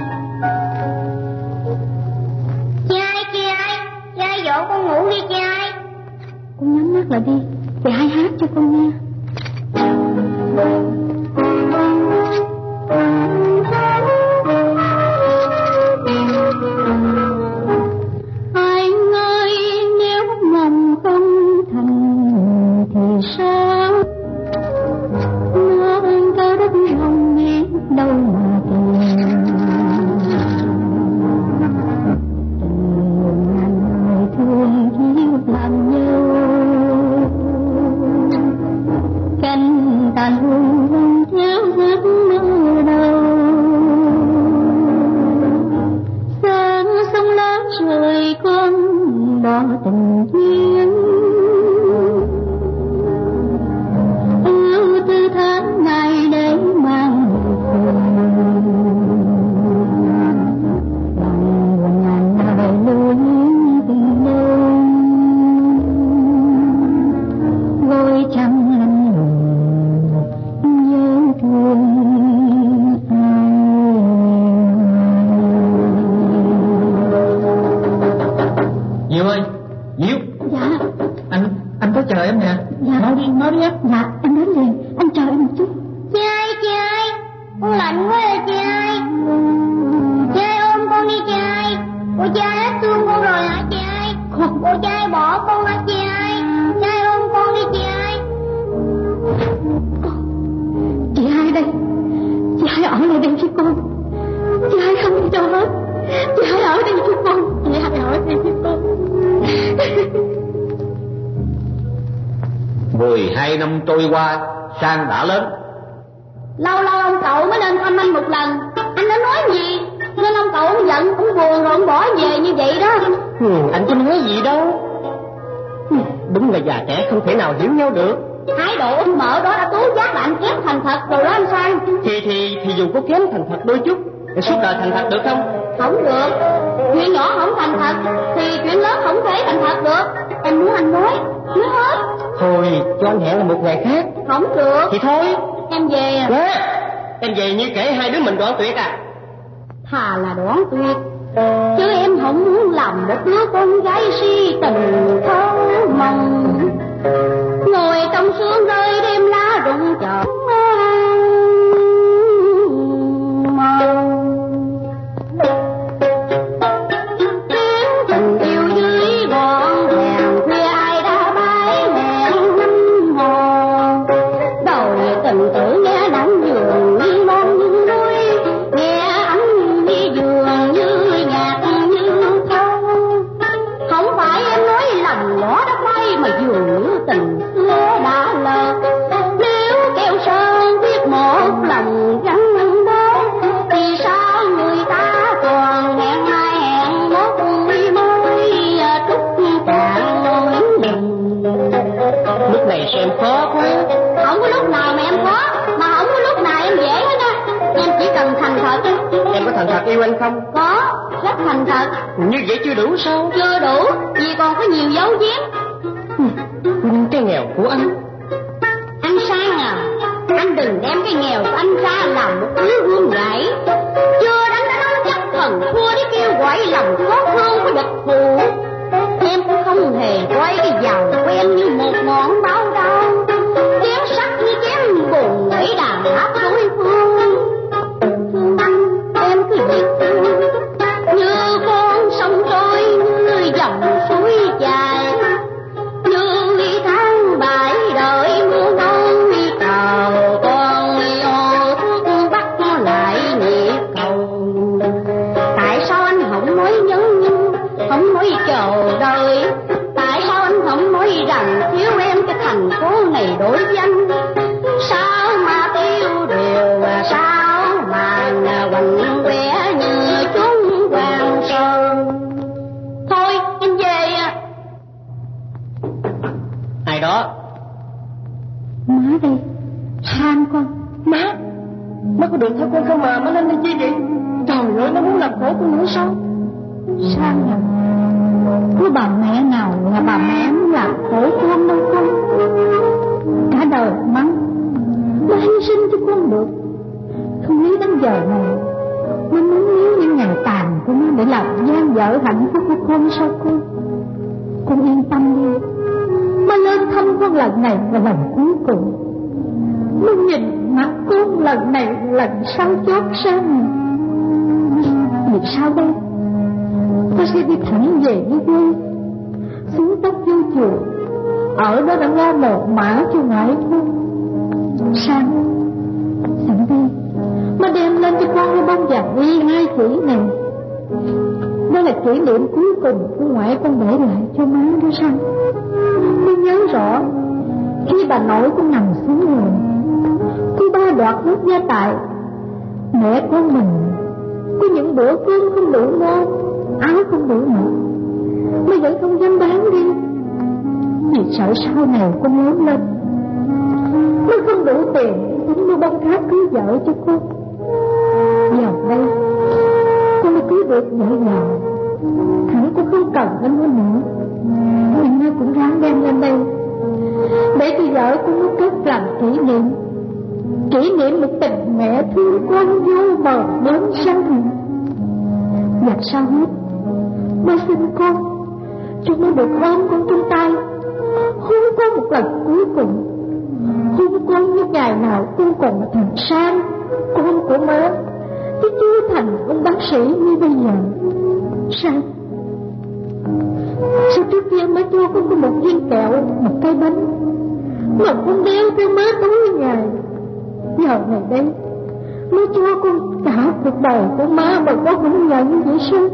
Chị dỗ con ngủ đi chị ơi. Con nhắm mắt lại đi, chị hai hát cho con nghe. Anh ơi nếu mong không thành thì sao, nó cả đất không biết đâu mà tìm. Thương chiếu làm nhau canh tàn hương theo giấc mơ đầu. Sáng sông lá trời con bỏ tình duyên, ưu tư tháng ngày để mang lòng buồn ngàn đời lưu tình đâu vội trăm lần nhớ thương Diệu ơi, Diệu. Dạ. Anh có chờ em nè. Dạ. Nói đi á. Dạ anh đến liền, anh chờ em một chút. Chị ơi, con lạnh quá rồi chị ơi. Chị ơi ôm con đi chị ơi. Cô chị ơi hết thương con rồi hả chị ơi? Cô chị ơi bỏ con hả chị ơi? Chị ơi ôm con đi chị ơi. Chị hai đây, chị hai ở lại đây với con. Chị hai không đi đâu hết, chị hai ở đây với con. Chị hai ở đây với con. 12 năm trôi qua, Sang đã lớn. Lâu lâu ông cậu mới lên thăm anh một lần. Anh đã nói gì nên ông cậu ông giận, ông buồn rồi ông bỏ về như vậy đó. Anh có nói gì đâu. Đúng là già trẻ không thể nào hiểu nhau được. Thái độ ông mở đó đã tố giác là anh kém thành thật rồi đó anh Sang. Thì dù có kém thành thật đôi chút, suốt đời thành thật được không? Không được. Chuyện nhỏ không thành thật thì chuyện lớn không thể thành thật được. Em muốn anh nói hết. Thôi cho anh hẹn là một ngày khác. Không được. Thì thôi em về. Em về như kể hai đứa mình đoạn tuyệt à? Thà là đoạn tuyệt, chứ em không muốn làm một đứa con gái si tình thâu mong, ngồi trong sương rơi đêm lá rụng chợt tình yêu dưới bọn đèn khuya ai đã bái hẹn năm hồ, đầu tình tử nghe nắng giường như non như núi, nghe ánh như giường như nhạc như thâu. Không phải em nói lầm ngõ đã quay mà dường như tình xưa đã lờ. Nếu kêu sơn biết một lần gắn bó thì sao người ta còn hẹn hai hẹn một mới trút cạn nỗi niềm. Lúc này xem khó quá. Không có lúc nào mà em khó, mà không có lúc nào em dễ hết á. Em chỉ cần thành thật. Em có thành thật yêu anh không? Có, rất thành thật. Như vậy chưa đủ sao? Chưa đủ, vì còn có nhiều dấu giếm. Nhưng cái nghèo của anh Sang à, anh đừng đem cái nghèo của anh ra làm một thứ gương gãy. Chưa đánh đã nắm chắc thần thua để kêu gọi lòng xót thương của địch thủ. Em cũng không hề coi cái giàu quen như một ngọn báo đau, chém sắc như chém buồn nghĩ đàn áp đối phương. Thương anh, em cứ việc thương như con sông trôi, như dòng suối dài, như tháng bảy đợi mưa nông cầu con ô thuốc bắt nó lại nhịp cầu. Tại sao anh không nói nhớ nhung, không nói chờ đợi? Tại sao anh không nói rằng thiếu em cái thành phố này đổi danh? Sao mà tiêu điều và sao mà quạnh quẻ như chúng hoàng sơn? Thôi em về à. ai đó? Má đây, Sang con. Má có đường theo con không mà má lên đây chi vậy? Trời ơi, nó muốn làm khổ con nữa sao? Sang à, có bà mẹ nào là bà mẹ muốn làm khổ con đâu con. Cả đời má hy sinh cho con được, không nghĩ đến giờ này má muốn níu những ngày tàn của má để làm gian dở hạnh phúc của con sao con? Con yên tâm đi, má lên thăm con lần này là lần cuối cùng. Má nhìn mặt con lần này lần sau chót Sang. Vì sao đây? Ta sẽ đi thẳng về với quê, xuống tóc vô chùa, ở đó đã lo một mã cho ngoại thương. Sang, sẵn đây má đem lên cho con cái bông vàng y 2 chỉ này. Đó là kỷ niệm cuối cùng của ngoại con để lại cho má đó Sang. Con nhớ rõ khi bà nội con nằm xuống rồi, cô ba đoạt hết gia tài, mẹ con mình có những bữa cơm không đủ no, áo không đủ mặc, mà vẫn không dám bán đi, vì sợ sau này con lớn lên nó không đủ tiền tính mua bông khác cưới vợ cho con. Giờ đây con đã cưới được vợ giàu, hẳn con không cần anh nữa, nhưng nó cũng ráng đem lên đây để cho vợ con nó cất làm kỷ niệm một tình mẹ thương con vô bờ bến Sang. Và sau hết má xin con cho nó được ôm con trong tay, hôn con một lần cuối cùng, hôn con như ngày nào con còn là thằng Sang, con của má, chứ chưa thành ông bác sĩ như bây giờ. Sang, sao trước kia má cho con có một viên kẹo, một cây bánh mà con đeo theo má tối ngày? Giờ này đây má cho con cả cuộc đời của má mà con không nhận vậy sao?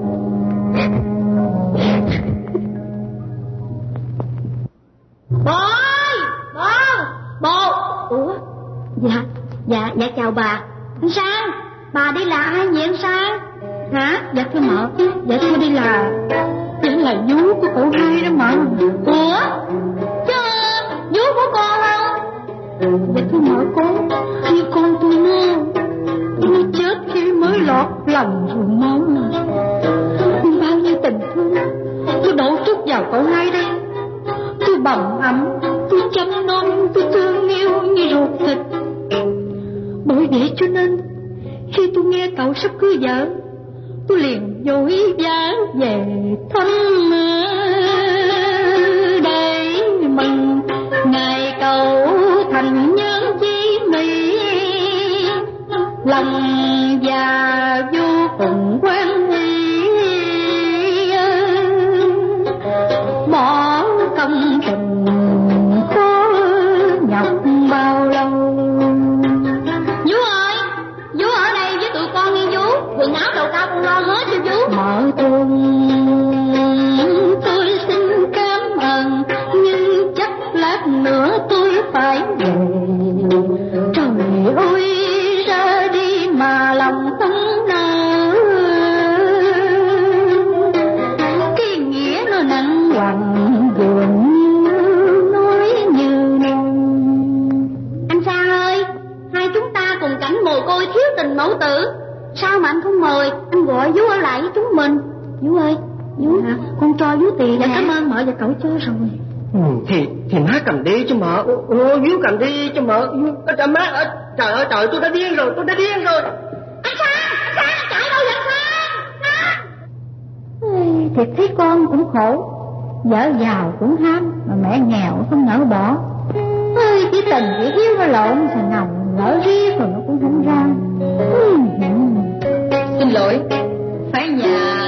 Bố. Ủa? Dạ chào bà. Anh Sang, bà đi là ai vậy anh Sang? Hả? Dạ thưa mợ. Dạ thưa đi là vẫn là vú của cậu Hai đó mợ. Ủa? Chứ vú của con không? Dạ thưa mợ con, như con tôi nó chết khi mới lọt lòng ruộng máu mà. Nhưng bao nhiêu tình thương tôi đổ trút vào cậu Hai đây. Tôi bầm ấm, tôi chăm nom, tôi thương yêu như ruột thịt. Bởi vậy cho nên khi tôi nghe cậu sắp cưới vợ, tôi liền vội vã về thăm để mừng ngày cậu thành nhân chí mỹ. Lòng già vô cùng quan nghi, bỏ công tình có nhọc bao lâu. Vú ơi, vú ở đây với tụi con nghe vú. Quần áo đầu cao con lo hết cho vú. Mở tôi xin cảm ơn, nhưng chắc lát nữa tôi phải về. Trời ơi, ra đi mà lòng thân nở, cái nghĩa nó nặng hoằng dường như nói như non. Anh Sang ơi, hai chúng ta cùng cảnh mồ côi thiếu tình mẫu tử, sao mà anh không mời anh gọi vú ở lại với chúng mình? Vú ơi, Vú, con cho Vú tiền. Dạ cảm ơn mợ và cậu chơi rồi. Thì má cầm đi cho mợ. Vú cầm đi cho mợ. Má, trời ơi trời, tôi đã điên rồi. Anh Sang, chạy đâu vậy Sang? Thiệt thấy con cũng khổ, vợ giàu cũng ham, mà mẹ nghèo không nỡ bỏ. Chỉ tình chỉ hiếu nó lộn xà nòng, lỡ riết rồi nó cũng không ra. Xin lỗi, phải nhà.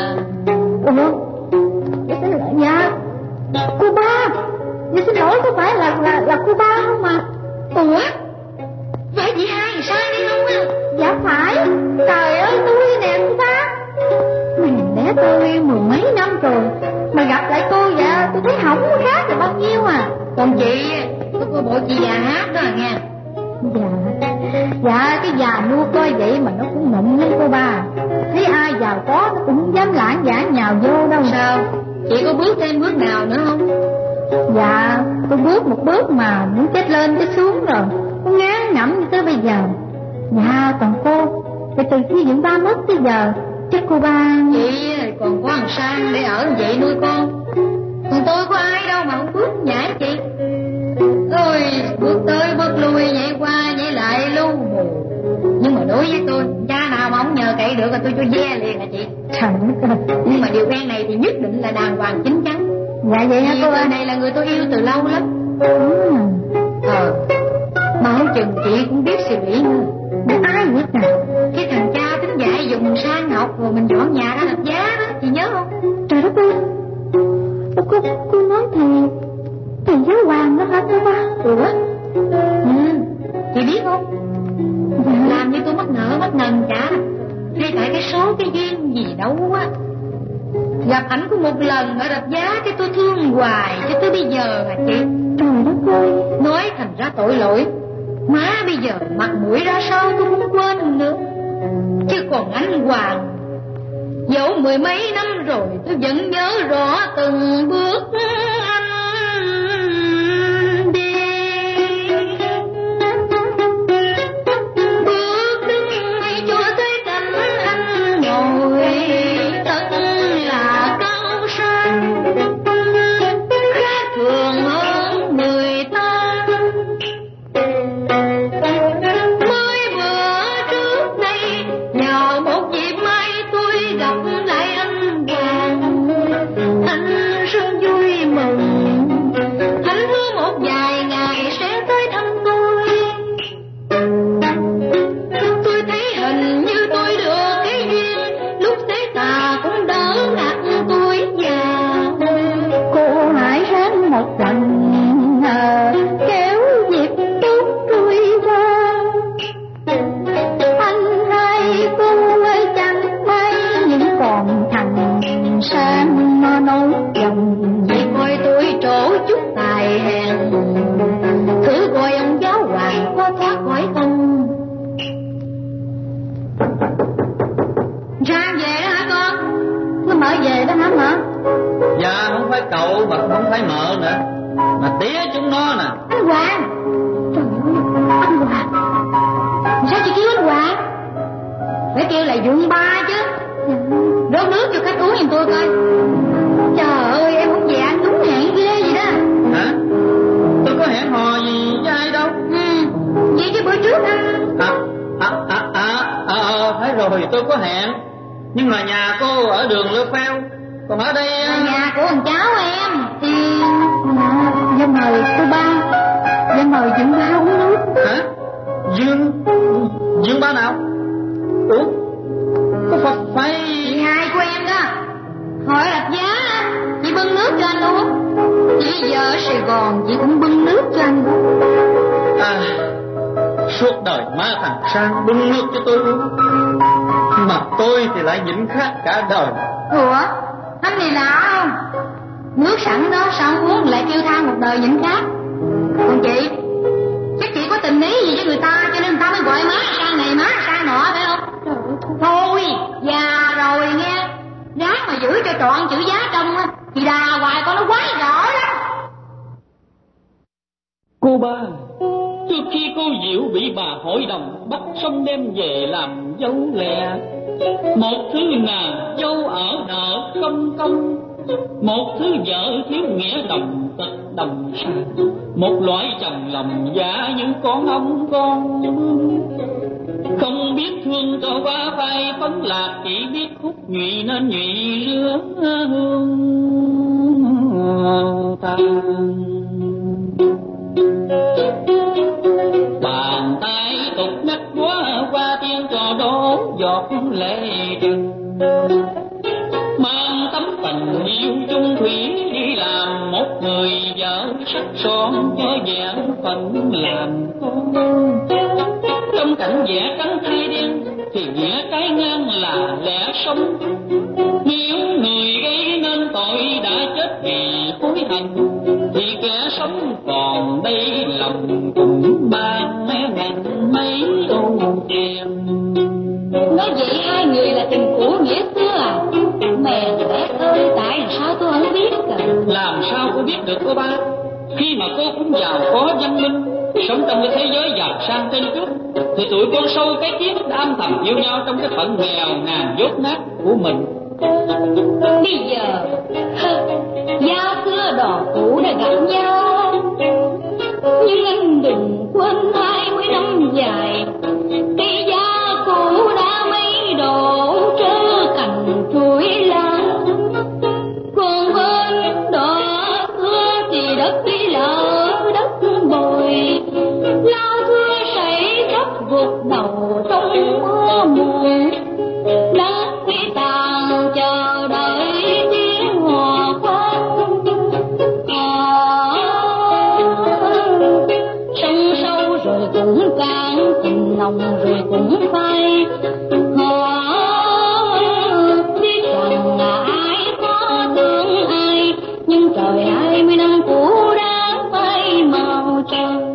Dạ cô ba. Dạ xin lỗi, có phải là cô ba không mà? Ủa, vậy chị hai sao đi không à? Dạ phải. Trời ơi tôi nè cô ba. Mình đẻ tôi mười mấy năm rồi mà gặp lại cô dạ tôi thấy không có khác là bao nhiêu à. Còn chị, tôi coi bộ chị già hát đó à nghe. Dạ cái già nua coi vậy mà nó cũng nụm lắm cô ba. Thấy ai giàu có nó cũng không dám lãng vãng nhào vô đâu. Sao? Chị có bước thêm bước nào nữa không? Dạ tôi bước một bước mà muốn chết lên chết xuống rồi. Tôi ngán ngẩm như tới bây giờ. Dạ còn cô thì từ khi dưỡng ba mất tới giờ chắc cô ba. Chị còn có thằng Sang để ở vậy nuôi con. Còn tôi có ai đâu mà không bước nhảy chị. Tôi bước tới bước lui, nhảy qua nhảy lại lu mù. Nhưng mà đối với tôi, cha nào mà không nhờ cậy được là tôi cho ve liền à chị. Trời đất ơi. Nhưng mà điều khen này thì nhất định là đàng hoàng chín chắn. Dạ vậy hả cô người ơi? này là người tôi yêu từ lâu lắm. Mà không chừng chị cũng biết suy nghĩ nữa. Để ai biết à? Cái thằng cha tính dạy dùng Sang học rồi mình dọn nhà ra lập giá đó, chị nhớ không? Trời đất ơi. Cô nói thầy giáo hoàng đó hả cô ba? Ủa? Chị biết không? Dạ. Làm như tôi mắc nợ mắc nần cả. Hay tại cái số cái duyên gì đâu á. Gặp ảnh có một lần ở đập giá cái tôi thương hoài cho tới bây giờ hả chị. Trời đất ơi. Nói thành ra tội lỗi. Má bây giờ mặt mũi ra sao tôi cũng quên nữa. Chứ còn anh Hoàng, dẫu mười mấy năm rồi tôi vẫn nhớ rõ từng bước anh đi. Bước đứng cho tới cảnh anh ngồi tất là cao sang, khác thường hơn người ta. Mới bữa trước đây nhờ một dịp mai tôi gặp lại anh Hoàng. Anh rất vui mừng, anh hứa một vài ngày sẽ tới thăm tôi. Tôi thấy hình như tôi được cái duyên, lúc thế tà cũng đỡ ngặt tôi già. Cô hãy ráng một lần kéo dịp tốt trôi qua. Anh hai cô ơi chẳng may nhưng còn thằng Sang nó nấu chồng. Chị coi tôi trổ chút tài hèn, thử coi ông giáo hoàng có thoát khỏi không. Sang về đó hả con? Nó mở về đó hả mợ? Dạ không phải cậu mà không phải mợ nữa, mà tía chúng nó nè. Anh Hoàng. Trời ơi anh Hoàng. Sao chị kêu anh Hoàng? Phải kêu là Dũng Ba chứ. Đốt nước cho khách uống giùm tôi coi. Trời ơi em không về anh đúng hẹn ghê gì đó. Hả? Tôi có hẹn hò gì với ai đâu. Vậy chứ bữa trước á. Thấy rồi, tôi có hẹn. Nhưng mà nhà cô ở đường Lơ Pheo, còn ở đây Nhà của thằng cháu em thì Dạ mời cô ba. Dạ mời Dương ba uống nước. hả? Dương ba nào? Ủa? Có phải chị hai của em đó. Hỏi lập giá chị bưng nước cho anh uống. Chị giờ ở Sài Gòn chị cũng bưng nước cho anh. Suốt đời má thằng Sang bưng nước cho tôi uống, mà tôi thì lại nhịn khát cả đời. Ủa anh này lạ không? Nước sẵn đó sao không uống lại kêu than một đời nhịn khát. Còn chị chắc chị có tình ý gì với người ta cho nên người ta mới gọi má Sang này má Sang nọ phải không? Thôi già rồi nghe, ráng mà giữ cho trọn chữ giá trong á thì đà hoài con nó quá rõ lắm. Cô ba, trước khi cô Diệu bị bà hội đồng bắt xong đem về làm dâu lẹ, Một thứ nàng dâu ở nợ không công, một thứ vợ thiếu nghĩa đồng tật đồng sàng, một loại chồng lòng dạ những con ông con. Không biết thương cho qua vai phấn lạc, chỉ biết khúc nhụy nên nhụy rứa hương tàn. Bàn tay tục nhắc quá qua tiếng trò đổ giọt lệ rừng, mang tấm tình yêu chung thủy đi làm một người vợ sắc son cho vẹn phận làm con. Trong cảnh vẽ trắng thay đen thì nghĩa cái ngang là lẽ sống. Nếu người gây nên tội đã chết vì hối hận, thì kẻ sống còn đây lòng cũng ban ngàn mấy âu em. Nói vậy hai người là tình cũ nghĩa xưa à? Mẹ ơi, tại sao tôi không biết cả? Làm sao cô biết được cô ba? Khi mà cô cũng giàu có văn minh, sống trong cái thế giới giàu sang trên trước, thì tụi con sâu cái kiến đã âm thầm yêu nhau trong cái phận nghèo ngàn dốt nát của mình. Bây giờ giao xưa đò cũ đã gặp nhau, nhưng anh đừng quên 20 năm dài, cây gia cũ đã mấy đổ trơ cành chuối lá. Còn bên đò xưa thì đất đi lỡ đất bồi, lao thưa sảy khắp gục đầu trong mưa mùi. Đất khi tàn chờ đợi tiếng hòa khoan, sông sâu rồi cũng cạn, tình lòng rồi cũng phai. Biết rằng là ai có thương ai, nhưng trời 20 năm cũ đã phai màu trời.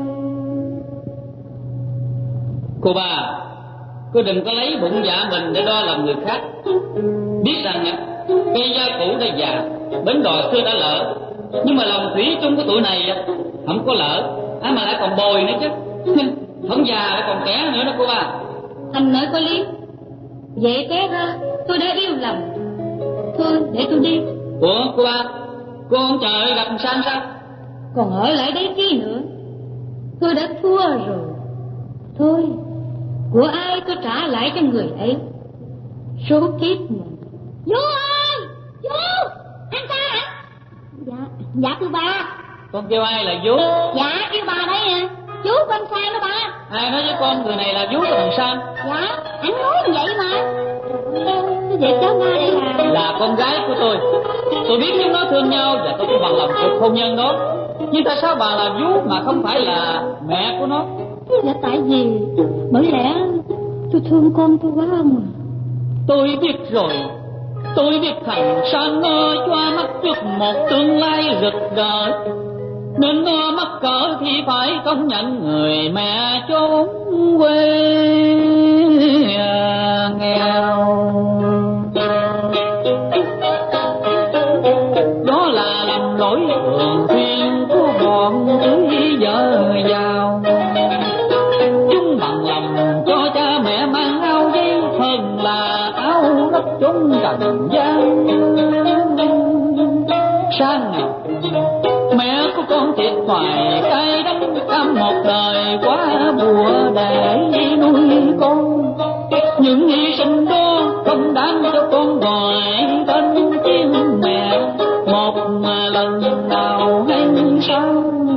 Cô ba, cô đừng có lấy bụng dạ mình để đo lòng người khác. Biết rằng cây gia cũ đã già, bến đò xưa đã lỡ, nhưng mà lòng thủy chung của tụi này không có lỡ, mà lại còn bồi nữa chứ. Không già lại còn trẻ nữa đó cô ba. Anh nói có lý. Vậy té ra tôi đã yêu lầm. Thôi để tôi đi. Ủa cô ba, cô không chờ gặp San sao? Còn ở lại đấy chi nữa? Tôi đã thua rồi. Thôi, của ai tôi trả lại cho người ấy. Số kiếp mình. Vô ơi! Vô! Anh sao hả? Dạ thưa ba. Con kêu ai là Vú? Dạ kêu bà đấy à. Chú của anh Sang đó ba. Ai nói với con người này là Vú của thằng Sang? Dạ, anh nói như vậy mà. Vậy cháu Nga đây là con gái của tôi. Tôi biết chúng nó thương nhau và tôi cũng bằng lòng cuộc hôn nhân đó. Nhưng tại sao bà là Vú mà không phải là mẹ của nó? Dạ tại vì bởi lẽ tôi thương con tôi quá không à. Tôi biết rồi. Tôi biết thằng Sang nó cho mắt trước một tương lai rực rỡ, nên nó mắc cỡ thì phải công nhận người mẹ chốn quê nghèo. Đó là lầm lỗi thường xuyên của bọn cưới vợ giàu. Chúng bằng lòng cho cha mẹ mang áo giấy hơn là áo đất chốn trần gian. Sang này, mẹ của con thiệt thòi cay đắng cam một đời quá bùa để nuôi con. Những hy sinh đó không đáng cho con gọi tên tiếng mẹ một lần nào hay sao?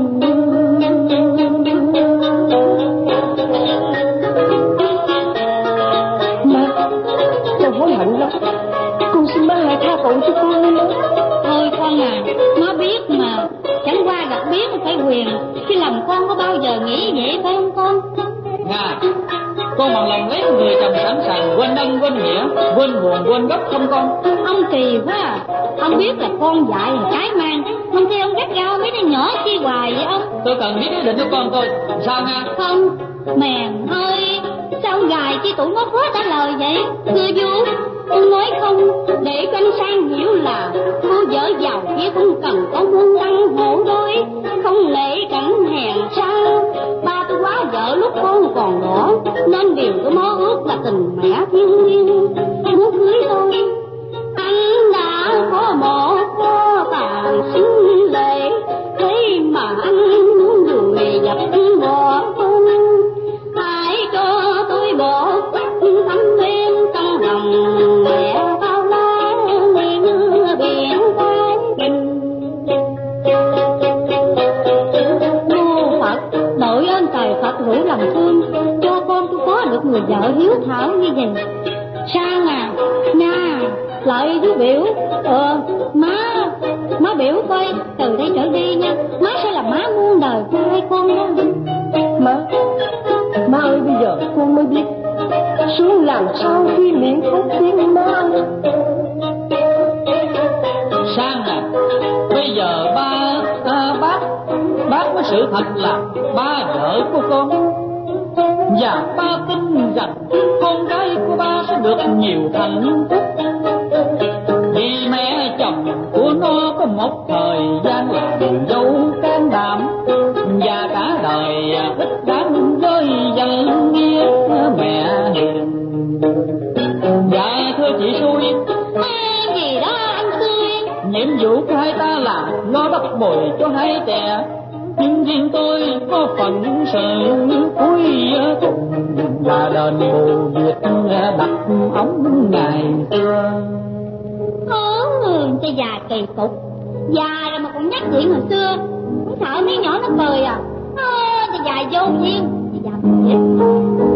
Má, con hối hận lắm. Con xin má hãy tha tội cho con. Thôi con à, má biết mà. Chẳng qua gặp biết phải quyền. Chứ lòng con có bao giờ nghĩ vậy phải không con? Nga, con bằng lòng lấy người chồng sẵn sàng quên ân quên nghĩa, quên buồn quên gốc không con? Ông kỳ quá à. Ông biết là con dại là cái mang, không thấy ông gắt gao mấy đứa nhỏ chi hoài vậy ông? Tôi cần biết ý định của con tôi. Sao Nga? Không, mèn ơi, sao ông gài chi tụi nó khó trả lời vậy? Thưa Vú, ông nói không để cho anh Sang hiểu là cô vợ giàu kia cũng cần có môn đăng hộ đôi, không lệ cảnh hèn sao. Ba tôi quá vợ vợ lúc con còn nhỏ, nên điều tôi mơ ước là tình mẹ thiêng liêng. Muốn cưới tôi, anh đã có một kho tàng xinh lệ, thế mà anh muốn người dập bỏ con. Hãy cho tôi một tấm nguyên trong lòng mẹ bao la như biển Thái Bình. Mô Phật, đội ơn trời Phật rủ lòng thương, cho con tôi có được người vợ hiếu thảo như vậy. Sang à, nha, lại chú biểu. Má biểu coi, từ đây trở đi nha, má sẽ là má muôn đời cho hai con đó. Má ơi, bây giờ con mới biết xuống làm sao khi miệng khóc tiếng má. Sang à, bây giờ bác có sự thật là ba vợ của con, và ba tin rằng con gái của ba sẽ được nhiều hạnh phúc, vì mẹ chồng của nó có một thời gian làm dâu can đảm, và cả đời thích đáng với dân nghĩa mẹ hiền. Dạ thưa chị Xui, Gì đó anh Xui? nhiệm vụ của hai ta là lo đắp bồi cho hai trẻ, nhưng riêng tôi có phần sự cuối cùng là đền bù việc đặt ống ngày xưa. Cho già kỳ cục, già rồi mà còn nhắc chuyện hồi xưa, không sợ mấy nhỏ nó cười à? Cho già vô duyên, cho già biết.